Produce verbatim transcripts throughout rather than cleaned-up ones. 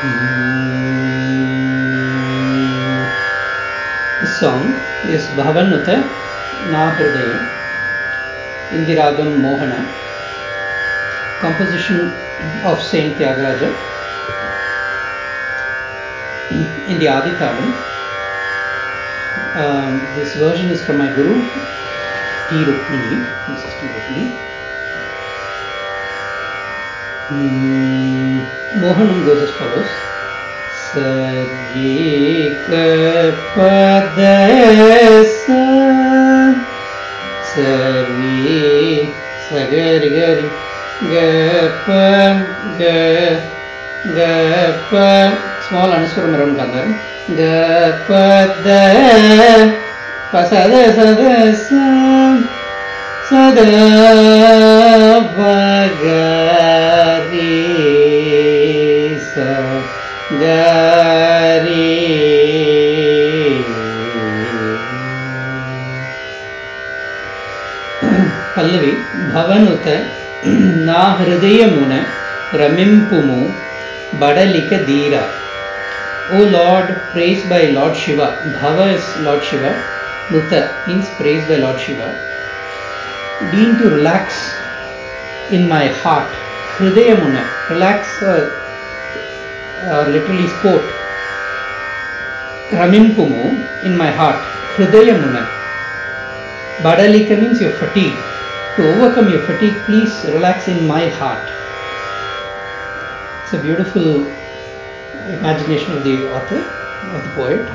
This song is Bhavanuta Nahridaya in the Ragam Mohana, composition of Saint Tyagaraja in the Adi Talam. Um, this version is from my Guru, T. Rukmini. This is T. Rukmini. Hmm. Mohanam goes as follows. Sarika Padasa Sari Sagari Gari Gapa Gapa small anuswaram around Kandar Gapada Pasada Sadasa Sada Vagari Sa Gari Pallavi Bhavanuta Nahridayamuna Ramimpumu Badalika Dira. O Lord, praised by Lord Shiva. Bhava is Lord Shiva. Nuta means praised by Lord Shiva. Deign to relax in my heart. Hridayamuna, relax or uh, literally sport. Ramimpumu, in my heart. Hridayamuna. Badalika means your fatigue. To overcome your fatigue, please relax in my heart. It's a beautiful imagination of the author, of the poet.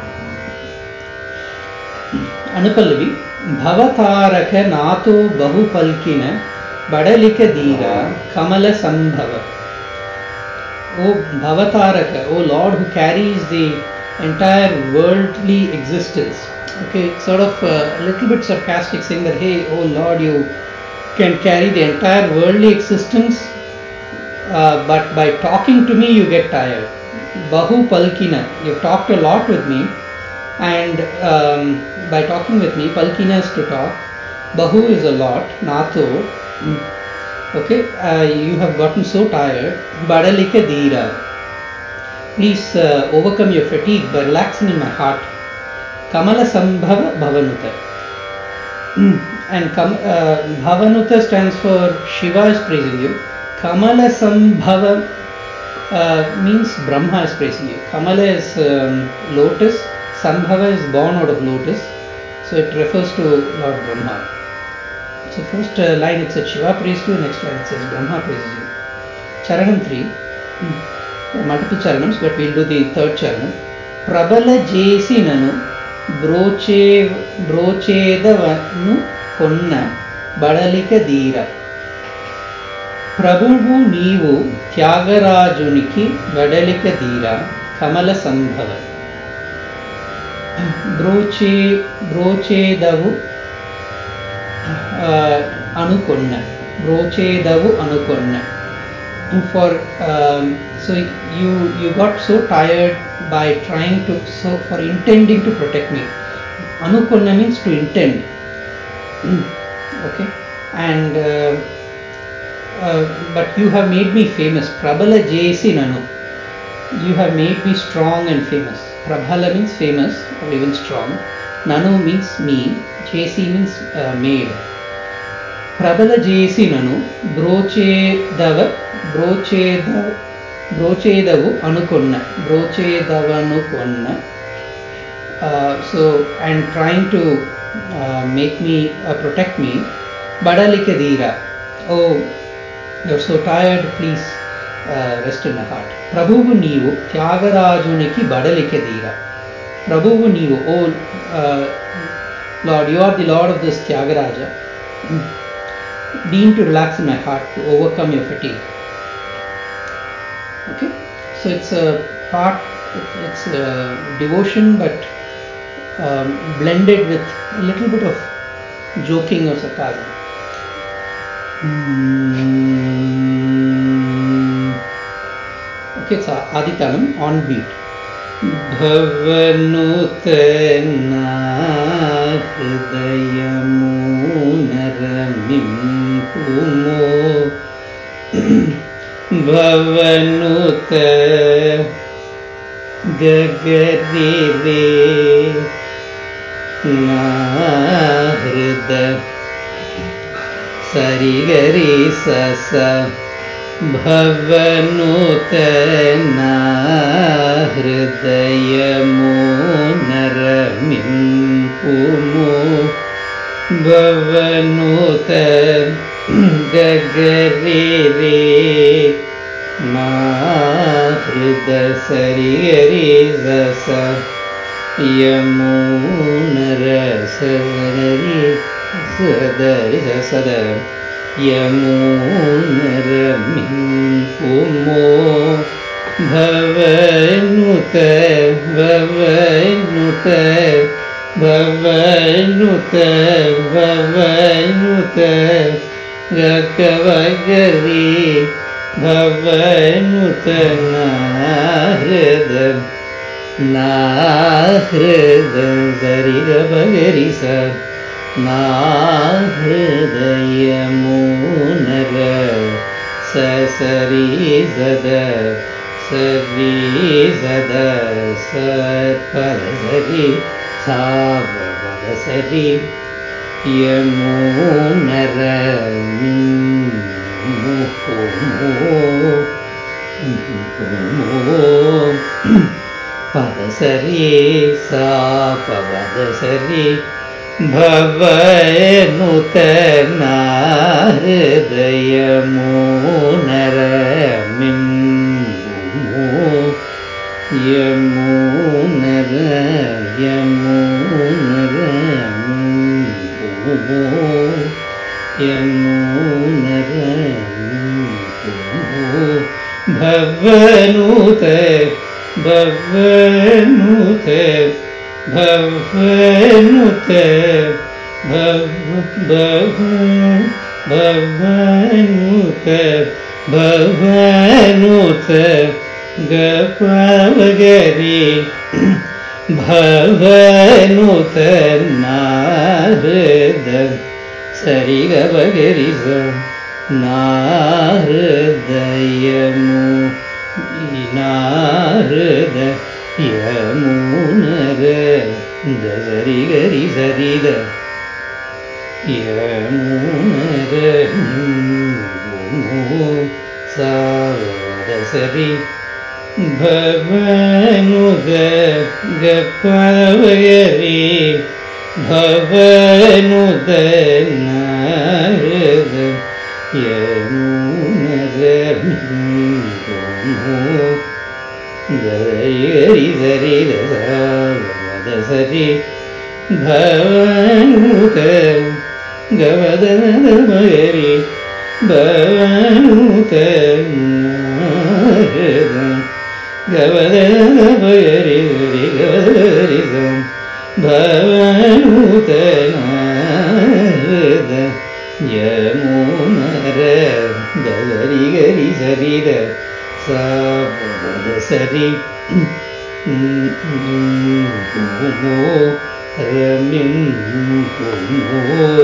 Anupallavi Bhavataraka Nato Bahupalkina Badalika Dira Kamala Sambhava. O Bhavataraka, O Lord who carries the entire worldly existence. Okay, sort of uh, a little bit sarcastic, saying that, hey, oh Lord, you can carry the entire worldly existence, uh, but by talking to me, you get tired. Bahu Palkina, you've talked a lot with me, and um, by talking with me, Palkina is to talk, Bahu is a lot, Nato, okay, uh, you have gotten so tired, Badalika Dira, please uh, overcome your fatigue by relaxing in my heart. Kamala Sambhava Bhavanuta. And Kam, uh, Bhavanuta stands for Shiva is praising you. Kamala Sambhava uh, means Brahma is praising you. Kamala is um, lotus, Sambhava is born out of lotus, so it refers to Lord Brahma. So first uh, line it says Shiva praised you, next line it says Brahma praises you. Charanam three, there are multiple charanams, but we'll do the third charanam. Prabala Jesi Nanu Broche Brochedavanu Konna Badalika Dira. Prabhuvu Neevu Tyagarajuniki Badalika Dira Kamala Sambhava. Broche Brochedavu uh, Anukonna. Brochedavu Anukonna. For um, so you you got so tired by trying to so for intending to protect me. Anukonna means to intend. Okay, and uh, uh, but you have made me famous. Prabala Jesi Nanu. You have made me strong and famous. Prabhala means famous or even strong. Nanu means me. Jesi means uh, made. Prabala Jesi Nanu Broche Dava Broche Dava Broche Davu Anukonna Broche Davanukonna. Uh, so and trying to uh, make me uh, protect me. Badalika Dira. Oh, you're so tired, please uh, rest in my heart. Prabhuvu Neevu Tyagarajuniki Badalika Dira. Prabhuvu Neevu, oh uh, Lord, you are the Lord of this Tyagaraja. Deign to relax in my heart to overcome your fatigue. Okay, so it's a part, it's a devotion, but um, blended with a little bit of joking or sarcasm. Mm. Okay, it's Adi Talam on beat. Bhavanutana Hridayamuna Ramimpumo Bhavanuta ಗಗರಿ ರೇ ನಾಹೃದ ಸರಿ ಗರಿ ಸಸ ಭವನುತನ ಹೃದಯಮೋ ನರಮಿಂಪುಮೋ ಭವನುತ ಗಗರಿ ರೇ ನಾಹೃದ ಸರಿ ಗರಿ ಸಸ ಯಮೋ ನರ ಸರಿ ಸದರಿ ಸದ ಯಮೋ ನರಮಿಂಪುಮೋ ಭವನುತ ಭವನುತ ಭವನುತ ಭವನುತ ಗಗವಗರಿ ಭವನುತ ನಾಹೃದ ನಾಹೃದ ಸರಿ ಗಬಗರಿ ಸ ನಾಹೃದಯಮೋ ನರ ಸ ಸರಿ ಸದ ಸರಿ ಸದ ಸ ಪದ ಸರಿ ಸಾವದ ಸರಿ ಯಮೋ ನರ ಪದ ಸರಿ ಸಾ ಪದ ಸರಿ ಭವನುತನ ಹೃದಯಮೋ ನರಮಿಂಪುಮೋ ಯಮೋ ನರ ಯಮೋ ನರಮಿಂಪುಮೋ ಯಮೋ ನರಮಿಂಪುಮೋ ಭವನುತ ಭವನುತ ಭವನುತ ಭವ ಭವನುತ ಭವನುತ ಗಪವಗರಿ ಭವನುತ ನಾಹೃದ ಸರಿ ಗಬಗರಿ ಸ ನಾಹೃದಯಮೋ ನಾಹೃದ ಯಮೋ ನರ ಸರಿ ಗರಿ ಸರಿ ದ ಯಮೋ ನರಮಿಂಪುಮೋ ಸಾವದ ಸರಿ ಭವನುತ ಗಪವಗರಿ ಭವನುತ ನಾಹೃದ ಯಮೋ ನರಮಿಂಪುಮೋ ಗರಿ ಸರಿ ದ ಸರಿ ಭವನುತ ಗವದ ಮಗರಿ ಭವನುತ ನಾಹೃದ ಗವದ ಮಗರಿ ಸರಿ ಗವರಿ ಸ ಭವನುತ ನಾಹೃದ ಯಮೋ ನರ ಗರಿ ಗರಿ ಸರಿ ದ ಸಾವದ ಸರಿ ಪುಮೋ ರಮಿಂಪುಮೋ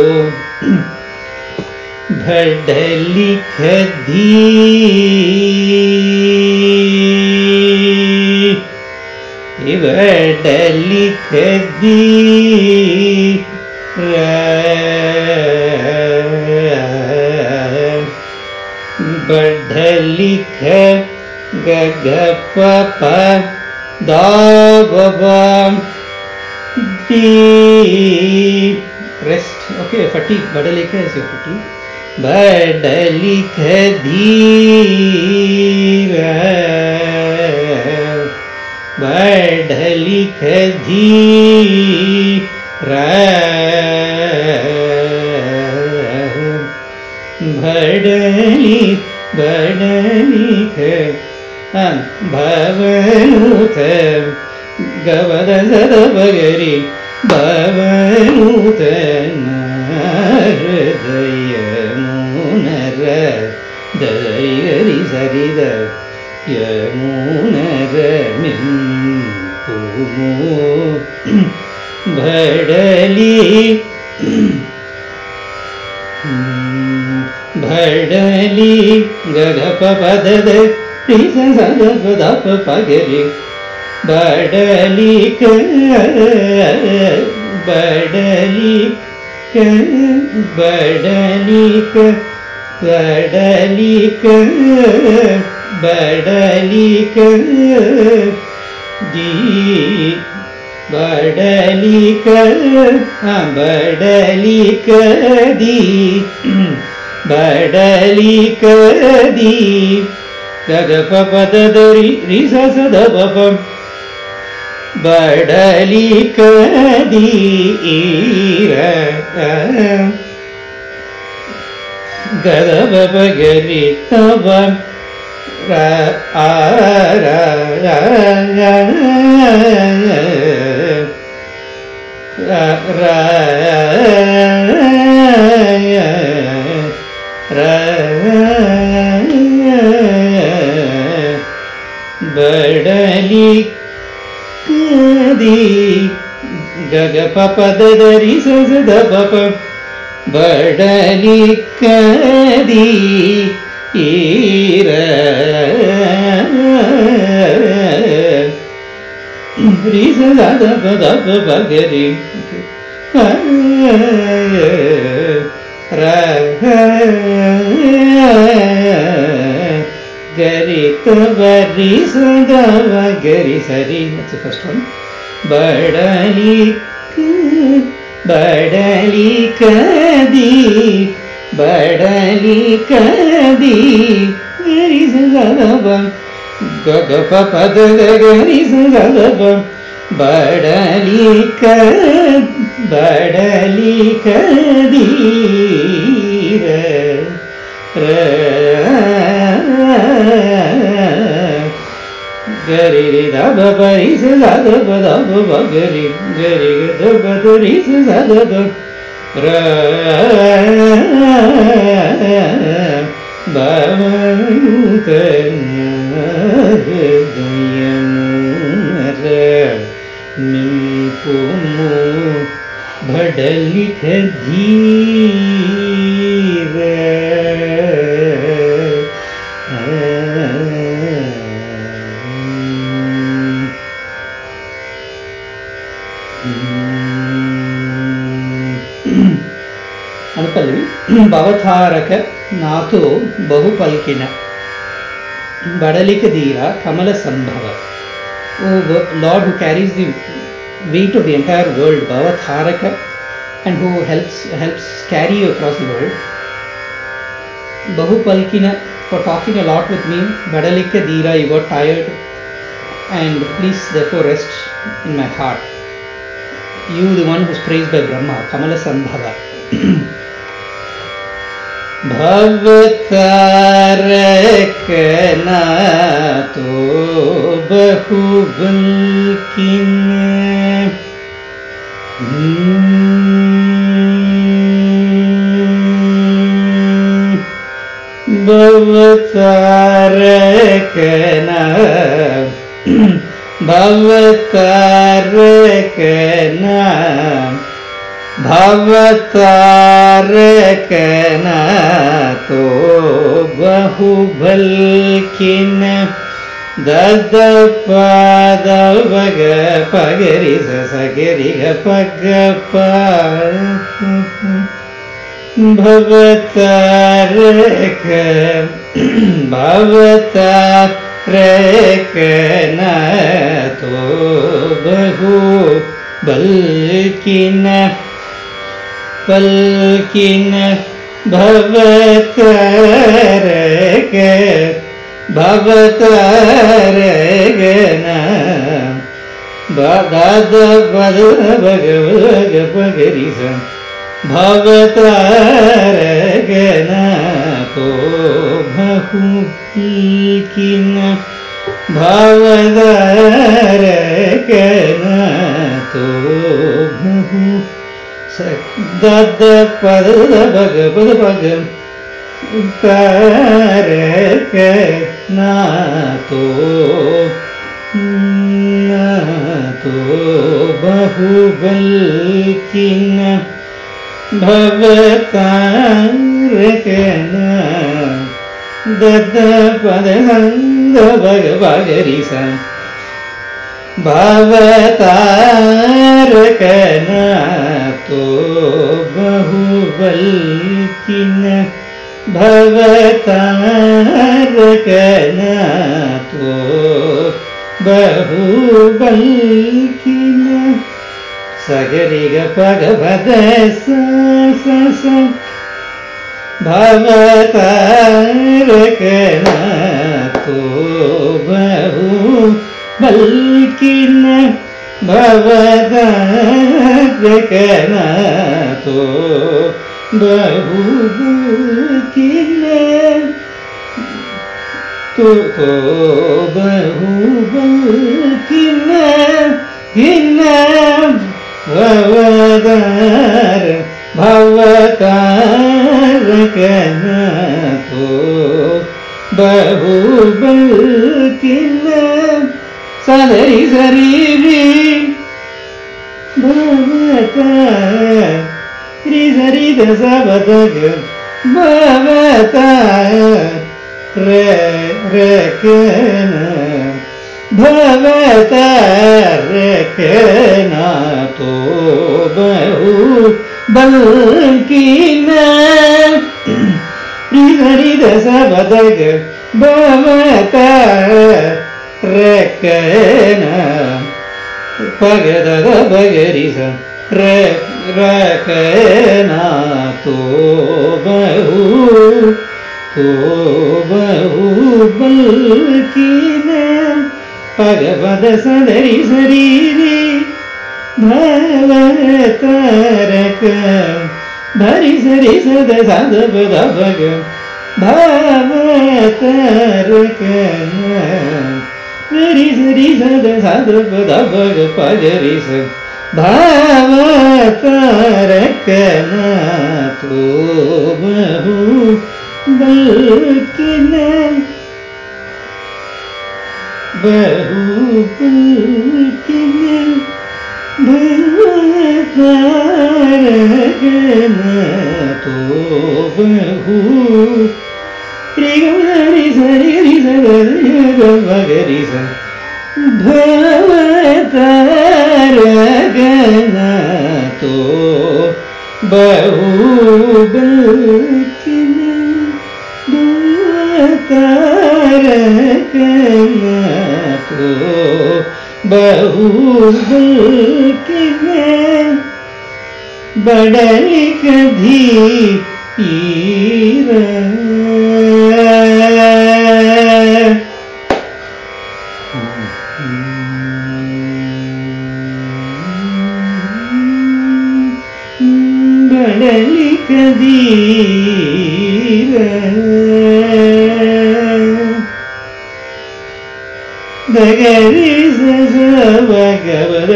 ಭಡಲಿಖ ಧೀ ಭಡಲಿಖ ಧೀರ ಬಡಲಿಖ ಗಗ ಪ ದ ದಿ ರೆಸ್ಟ್ ಓಕೆ ಫಟಿಗ್ ಬಡಲಿಖ is your fatigue ಬಡಲಿಖ ಧೀರ ಬಡಲಿಖ ಧೀರ ಬಡಲಿ ಬಡಲಿಖ ಭವನುತ ಗವದ ಬಗರಿ ಭವನುತ ಹೃದಯಮೋ ನರ ದರಿ ಗರಿ ಸರಿದ ಯಮೋ ನರಮಿಂಪುಮೋ ಭಡಲಿ ಭಡಲಿ ಗಗ ಪದದ ರಿಸ ಸದ ಪದ ಪಗರಿ बडलिक बडलिक बडलिक बडलिक बडलिक दी बडलिक बडलिक दी बडलिक दी गग पप दरि रि स स द पप बडलिक दी र गद पप गरि तव र आ र र र बडलिक दी गग पप दरि स स द पप बडलिक दी र रि स द प द प गरि र गरि तव रि स द गरि सरि. That's the first one. बडलिक बडलिक दी बडलिक दी गरि स द प गग पप द गरि स द प बडलिक बडलिक दी र र गरि रि द प प रि स द प द प प गरि गरि ग द प द रि स द प र भवयुतनहृदयमुर निपुमु बडलिक धीर अनुपल्लवी भवतारक नातो बहुपल्किन बडलिक धीरा कमल संभव. Oh Lord, who carries the weight of the entire world, Bhavatharaka, and who helps helps carry you across the world. Bahupalkina, for talking a lot with me. Badalika Dheera, you got tired, and please therefore rest in my heart. You, the one who is praised by Brahma, Kamala Sambhava. Bhavataraka nato bahupalkina Bhavataraka nato Bhavataraka nato Bhavataraka nato bahupalkina dada pada vaga pagari sasagari ga pagapa Bhavataraka Bhavataraka nato bahupalkina palkina Bhavataraka Bhavataraka na Bhadada Bhadada Bhagavaga Bhagarisa Bhavataraka nato bahupalkina Bhavataraka nato bahu Dada Padada Bhagavada Bhagam Taraka nato nato bahupalkina Bhavataraka Dada Padada Bhagavarisa भवतारकनातो बहुबल्किन भवतारकनातो बहुबल्किन सगरिग पगवद स स स भवतारकनातो बहुबल्किन भवतारकनातो बहुबल्किन तो तो बहुबल्किन किन भवतार भवतारकनातो बहुबल्किन सदरि सरीरि भवतार रि सरि दस बदग भवतार रे रकना भवतारकनातो बहुबल्किन रि सरि दस बदग भवतारकना पगदद बगरि स रे रकनातो बहु तो बहुबल्किन पगवद सदरि सरीरि भवतारक भरि सरि सद सद पद भग भवतारकना भरि सरि सद सद पद भग पगरि स भवतारकनातो बहुबल्किन बहुबल्किन भवतारकनातो बहु रि सरि रि सरि मगरि स भवतारकनातो बहुबल्किन भवतारकनातो बहुबल्किन बड़लिक धीर बड़लिक धीर दगरि स भगवद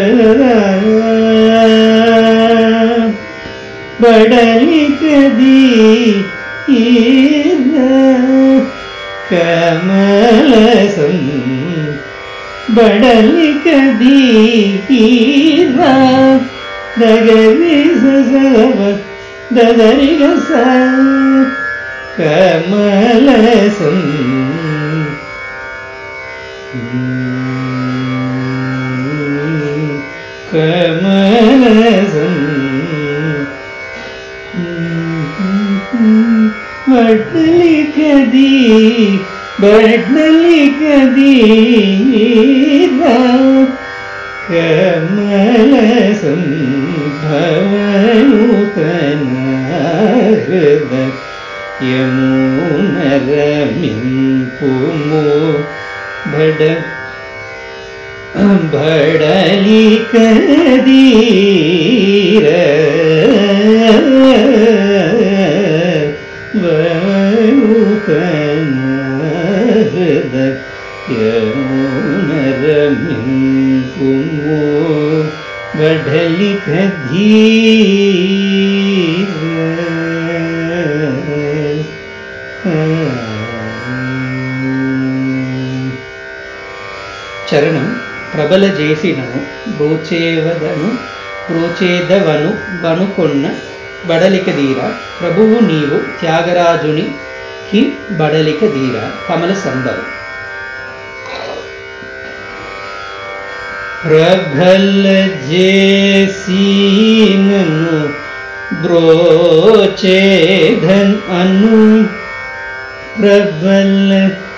बड़लिक धीर कमलसं बड़लिक धीर दगरि स ददरि स कमलसं कमलसं बड़लिक धीर बड़लिक धीर कमलसं भवनूतन हृदय यमुनरमिंपुमो बड़ बड़लिक धीर भवनूतन हृदय यमुनरमिंपुमो बड़लिक धीर చరణం ప్రబల చేసినను బ్రోచేవదను బ్రోచేదవను బనుకొన్న బడలిక దీర ప్రభువు నీవు త్యాగరాజునికి బడలిక దీర కమల సంభవం. प्रबल जेसीननु ब्रोचे धन अनु प्रबल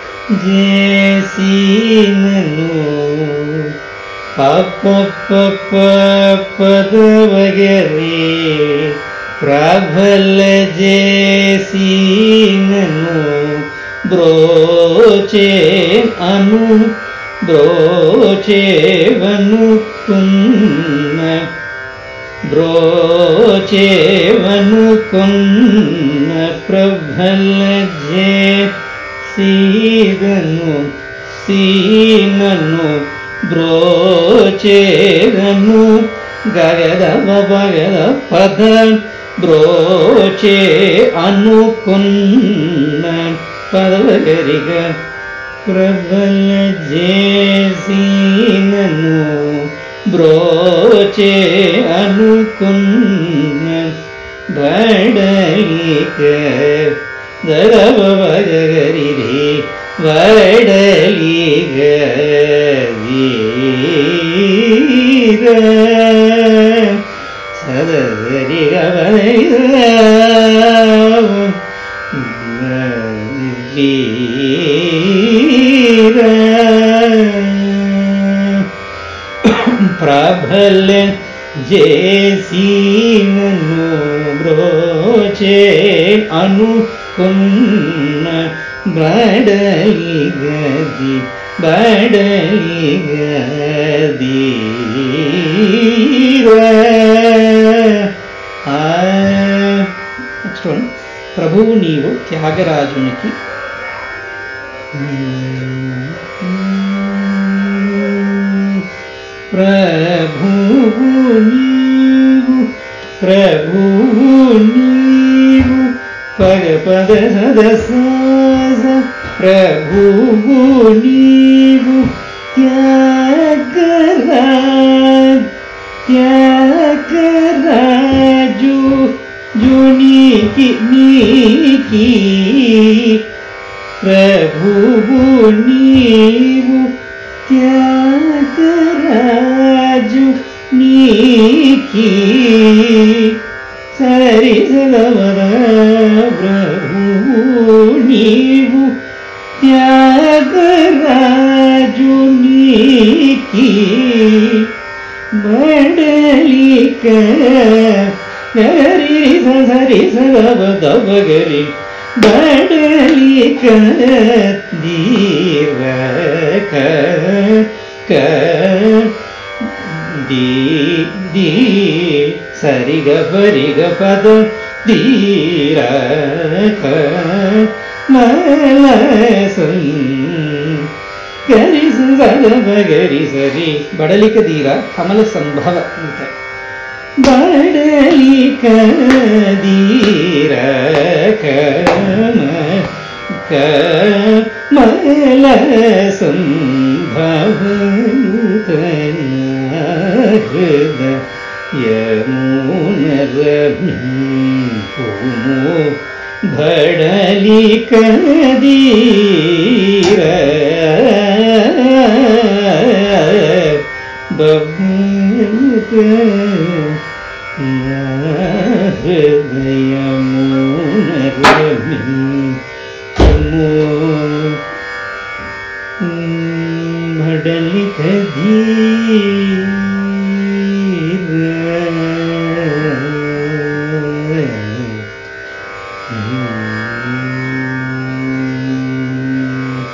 जेसीननु पप पप पदवगरे प्रबल जेसीननु ब्रोचे अनु ब्रोचे वनुकुन्न ब्रोचे वनुकुन्न प्रबल जे सीदनु सीननु ब्रोचे गनु गगद बगद पद ब्रोचे अनुकुन्न पदवगरिग प्रबल जेसीननु ब्रोचे अनुकुन्न बडलिक दरबगरिरे वडलिग वीर सदरिग वीर प्रबल जेसीननु ब्रोचे अनुकुन्न बडलिगदि बडलिगदि नेक्स्ट वन प्रभु नीवु त्यागराजुनिकी प्रभु नीवु प्रभु नीवु पग पद सदस प्रभु नीवु त्यागराज त्यागराजु जुनीकी नीकी प्रभु नीवु त्यागराजु नीकी सरि सलवर प्रभु नीवु त्यागराजु नीकी बडलिक गरि सरि सलवगरि बडलिक दीर्घ क दी दी सरिग परिग पद दीरक मलसं गरि सरि सरि बडलिक दीर कमल संभव ಅಂತ बडलिक दीर कमल संभव यमुनरभूमो बडलिक दीर बबूत हृदयमुनरभूमो बडलिक दीर Hmm.